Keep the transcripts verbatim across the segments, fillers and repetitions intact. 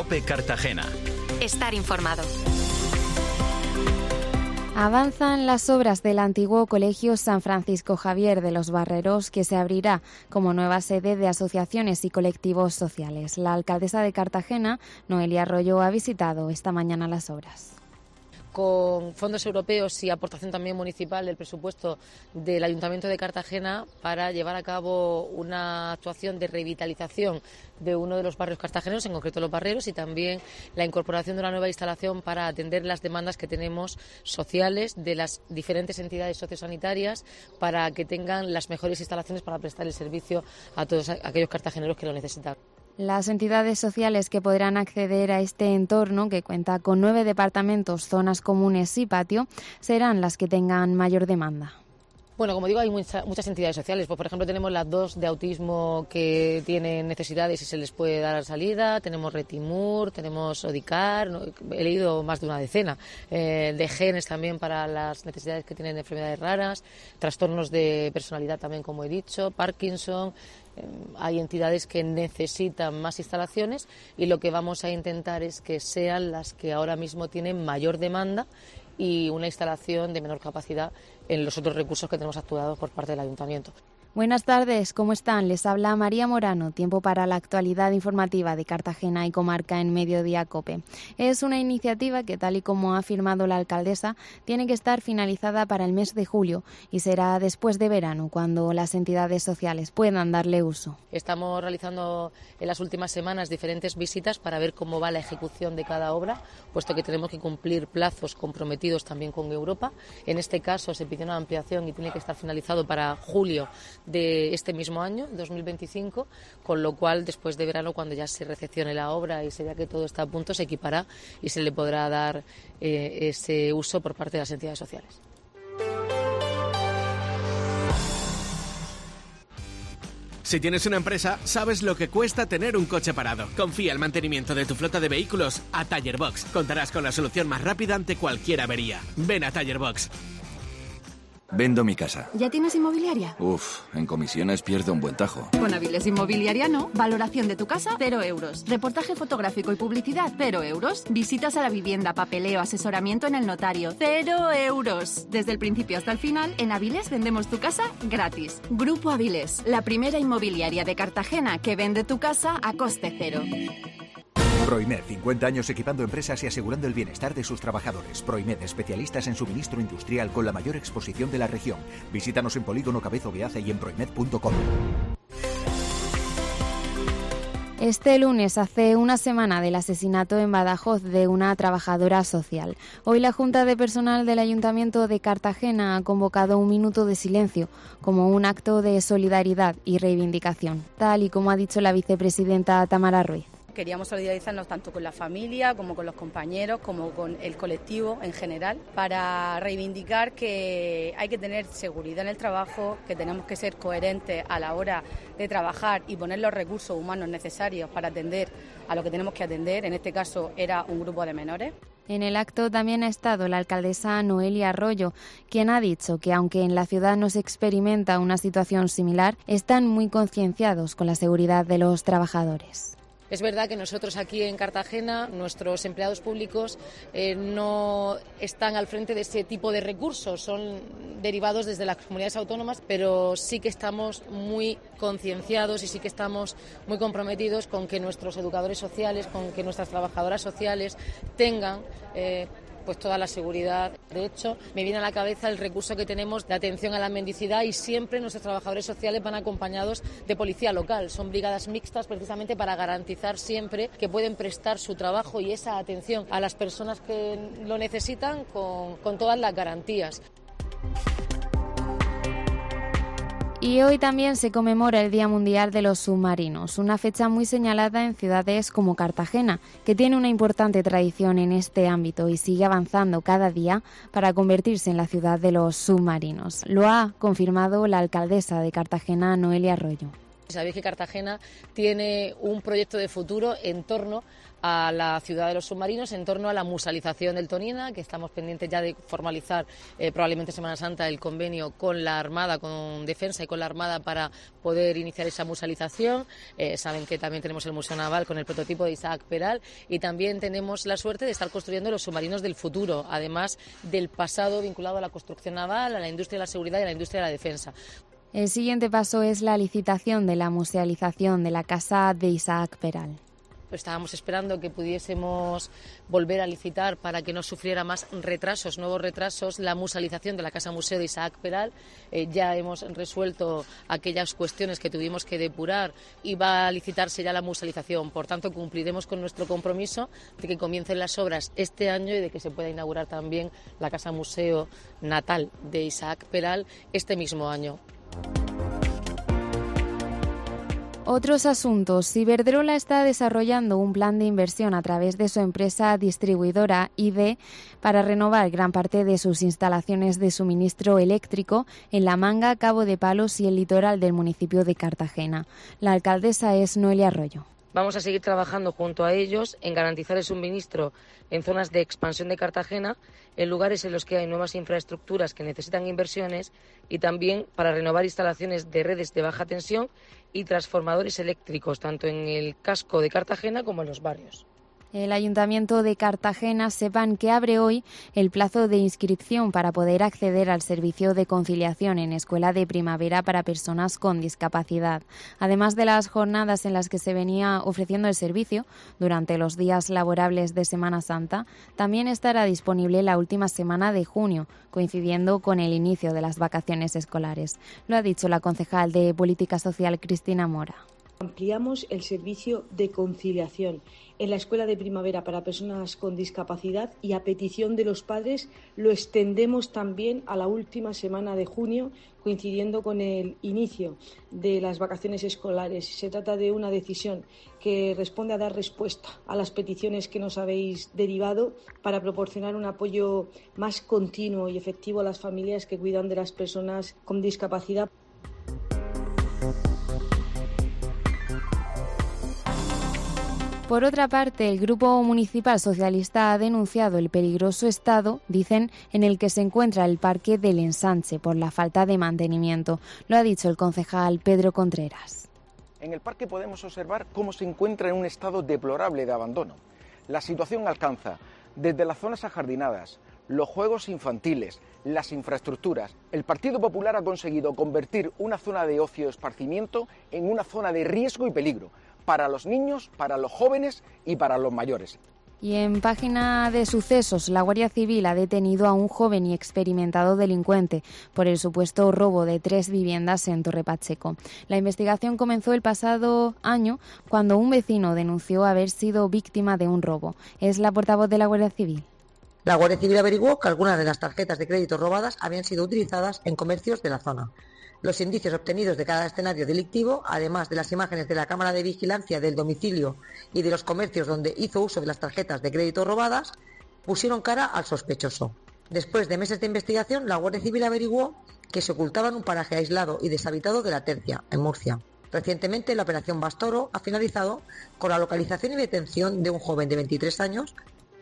COPE Cartagena. Estar informado. Avanzan las obras del antiguo Colegio San Francisco Javier de los Barreros, que se abrirá como nueva sede de asociaciones y colectivos sociales. La alcaldesa de Cartagena, Noelia Arroyo, ha visitado esta mañana las obras. Con fondos europeos y aportación también municipal del presupuesto del Ayuntamiento de Cartagena para llevar a cabo una actuación de revitalización de uno de los barrios cartageneros, en concreto Los Barreros, y también la incorporación de una nueva instalación para atender las demandas que tenemos sociales de las diferentes entidades sociosanitarias para que tengan las mejores instalaciones para prestar el servicio a todos aquellos cartageneros que lo necesitan. Las entidades sociales que podrán acceder a este entorno, que cuenta con nueve departamentos, zonas comunes y patio, serán las que tengan mayor demanda. Bueno, como digo, hay mucha, muchas entidades sociales. Pues, por ejemplo, tenemos las dos de autismo que tienen necesidades y se les puede dar salida. Tenemos Retimur, tenemos Odicar, ¿no? He leído más de una decena. Eh, de genes también para las necesidades que tienen enfermedades raras. Trastornos de personalidad también, como he dicho. Parkinson. Eh, hay entidades que necesitan más instalaciones y lo que vamos a intentar es que sean las que ahora mismo tienen mayor demanda y una instalación de menor capacidad en los otros recursos que tenemos actuados por parte del Ayuntamiento. Buenas tardes, ¿cómo están? Les habla María Morano, tiempo para la actualidad informativa de Cartagena y comarca en Mediodía COPE. Es una iniciativa que, tal y como ha afirmado la alcaldesa, tiene que estar finalizada para el mes de julio y será después de verano cuando las entidades sociales puedan darle uso. Estamos realizando en las últimas semanas diferentes visitas para ver cómo va la ejecución de cada obra, puesto que tenemos que cumplir plazos comprometidos también con Europa. En este caso se pidió una ampliación y tiene que estar finalizado para julio de este mismo año, dos mil veinticinco, con lo cual después de verano, cuando ya se recepcione la obra y se vea que todo está a punto, se equipará y se le podrá dar eh, ese uso por parte de las entidades sociales. Si tienes una empresa, sabes lo que cuesta tener un coche parado. Confía el mantenimiento de tu flota de vehículos a Tallerbox. Contarás con la solución más rápida ante cualquier avería. Ven a Tallerbox. Vendo mi casa. ¿Ya tienes inmobiliaria? Uf, en comisiones pierdo un buen tajo. Con Aviles Inmobiliaria no. Valoración de tu casa, cero euros. Reportaje fotográfico y publicidad, cero euros. Visitas a la vivienda, papeleo, asesoramiento en el notario, cero euros. Desde el principio hasta el final, en Aviles vendemos tu casa gratis. Grupo Aviles, la primera inmobiliaria de Cartagena que vende tu casa a coste cero. Proimed, cincuenta años equipando empresas y asegurando el bienestar de sus trabajadores. Proimed, especialistas en suministro industrial con la mayor exposición de la región. Visítanos en Polígono Cabezo Beace y en proimed punto com. Este lunes hace una semana del asesinato en Badajoz de una trabajadora social. Hoy la Junta de Personal del Ayuntamiento de Cartagena ha convocado un minuto de silencio como un acto de solidaridad y reivindicación, tal y como ha dicho la vicepresidenta Tamara Ruiz. Queríamos solidarizarnos tanto con la familia como con los compañeros, como con el colectivo en general, para reivindicar que hay que tener seguridad en el trabajo, que tenemos que ser coherentes a la hora de trabajar y poner los recursos humanos necesarios para atender a lo que tenemos que atender. En este caso era un grupo de menores. En el acto también ha estado la alcaldesa Noelia Arroyo, quien ha dicho que aunque en la ciudad no se experimenta una situación similar, están muy concienciados con la seguridad de los trabajadores. Es verdad que nosotros aquí en Cartagena, nuestros empleados públicos eh, no están al frente de ese tipo de recursos, son derivados desde las comunidades autónomas, pero sí que estamos muy concienciados y sí que estamos muy comprometidos con que nuestros educadores sociales, con que nuestras trabajadoras sociales tengan eh, pues toda la seguridad. De hecho, me viene a la cabeza el recurso que tenemos de atención a la mendicidad y siempre nuestros trabajadores sociales van acompañados de policía local. Son brigadas mixtas precisamente para garantizar siempre que pueden prestar su trabajo y esa atención a las personas que lo necesitan con, con todas las garantías. Y hoy también se conmemora el Día Mundial de los Submarinos, una fecha muy señalada en ciudades como Cartagena, que tiene una importante tradición en este ámbito y sigue avanzando cada día para convertirse en la ciudad de los submarinos. Lo ha confirmado la alcaldesa de Cartagena, Noelia Arroyo. Sabéis que Cartagena tiene un proyecto de futuro en torno a la ciudad de los submarinos, en torno a la musalización del Tonina, que estamos pendientes ya de formalizar eh, probablemente Semana Santa el convenio con la Armada, con Defensa y con la Armada para poder iniciar esa musalización. Eh, saben que también tenemos el Museo Naval con el prototipo de Isaac Peral y también tenemos la suerte de estar construyendo los submarinos del futuro, además del pasado vinculado a la construcción naval, a la industria de la seguridad y a la industria de la defensa. El siguiente paso es la licitación de la musealización de la casa de Isaac Peral. Estábamos esperando que pudiésemos volver a licitar para que no sufriera más retrasos, nuevos retrasos, la musealización de la Casa Museo de Isaac Peral. Eh, ya hemos resuelto aquellas cuestiones que tuvimos que depurar y va a licitarse ya la musealización. Por tanto, cumpliremos con nuestro compromiso de que comiencen las obras este año y de que se pueda inaugurar también la Casa Museo natal de Isaac Peral este mismo año. Otros asuntos. Iberdrola está desarrollando un plan de inversión a través de su empresa distribuidora I D para renovar gran parte de sus instalaciones de suministro eléctrico en La Manga, Cabo de Palos y el litoral del municipio de Cartagena. La alcaldesa es Noelia Arroyo. Vamos a seguir trabajando junto a ellos en garantizar el suministro en zonas de expansión de Cartagena, en lugares en los que hay nuevas infraestructuras que necesitan inversiones y también para renovar instalaciones de redes de baja tensión y transformadores eléctricos, tanto en el casco de Cartagena como en los barrios. El Ayuntamiento de Cartagena, sepan que abre hoy el plazo de inscripción para poder acceder al servicio de conciliación en Escuela de Primavera para personas con discapacidad. Además de las jornadas en las que se venía ofreciendo el servicio durante los días laborables de Semana Santa, también estará disponible la última semana de junio, coincidiendo con el inicio de las vacaciones escolares. Lo ha dicho la concejal de Política Social, Cristina Mora. Ampliamos el servicio de conciliación en la Escuela de Primavera para personas con discapacidad y a petición de los padres lo extendemos también a la última semana de junio, coincidiendo con el inicio de las vacaciones escolares. Se trata de una decisión que responde a dar respuesta a las peticiones que nos habéis derivado para proporcionar un apoyo más continuo y efectivo a las familias que cuidan de las personas con discapacidad. Por otra parte, el Grupo Municipal Socialista ha denunciado el peligroso estado, dicen, en el que se encuentra el Parque del Ensanche por la falta de mantenimiento. Lo ha dicho el concejal Pedro Contreras. En el parque podemos observar cómo se encuentra en un estado deplorable de abandono. La situación alcanza desde las zonas ajardinadas, los juegos infantiles, las infraestructuras. El Partido Popular ha conseguido convertir una zona de ocio y esparcimiento en una zona de riesgo y peligro para los niños, para los jóvenes y para los mayores. Y en página de sucesos, la Guardia Civil ha detenido a un joven y experimentado delincuente por el supuesto robo de tres viviendas en Torre Pacheco. La investigación comenzó el pasado año cuando un vecino denunció haber sido víctima de un robo. Es la portavoz de la Guardia Civil. La Guardia Civil averiguó que algunas de las tarjetas de crédito robadas habían sido utilizadas en comercios de la zona. Los indicios obtenidos de cada escenario delictivo, además de las imágenes de la cámara de vigilancia del domicilio y de los comercios donde hizo uso de las tarjetas de crédito robadas, pusieron cara al sospechoso. Después de meses de investigación, la Guardia Civil averiguó que se ocultaba en un paraje aislado y deshabitado de La Tercia, en Murcia. Recientemente, la operación Bastoro ha finalizado con la localización y detención de un joven de veintitrés años.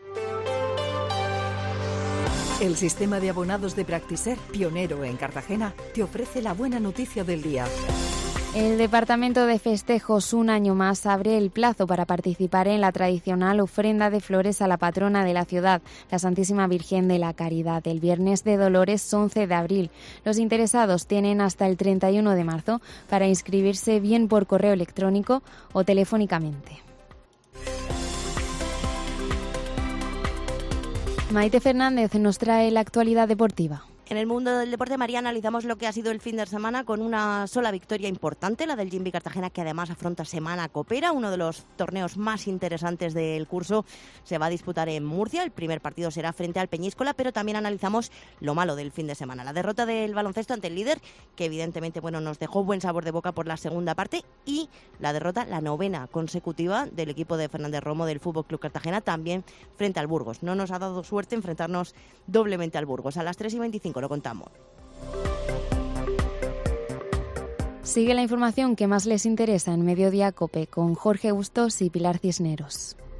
El sistema de abonados de Practiser, pionero en Cartagena, te ofrece la buena noticia del día. El Departamento de Festejos un año más abre el plazo para participar en la tradicional ofrenda de flores a la patrona de la ciudad, la Santísima Virgen de la Caridad, el viernes de Dolores once de abril. Los interesados tienen hasta el treinta y uno de marzo para inscribirse bien por correo electrónico o telefónicamente. Maite Fernández nos trae la actualidad deportiva. En el mundo del deporte, María, analizamos lo que ha sido el fin de semana con una sola victoria importante, la del Jimby Cartagena, que además afronta Semana Copera, uno de los torneos más interesantes del curso. Se va a disputar en Murcia, el primer partido será frente al Peñíscola, pero también analizamos lo malo del fin de semana, la derrota del baloncesto ante el líder, que evidentemente bueno, nos dejó buen sabor de boca por la segunda parte, y la derrota, la novena consecutiva del equipo de Fernández Romo del Fútbol Club Cartagena, también frente al Burgos. No nos ha dado suerte enfrentarnos doblemente al Burgos. A las tres y veinticinco lo contamos. Sigue la información que más les interesa en Mediodía COPE con Jorge Bustos y Pilar Cisneros.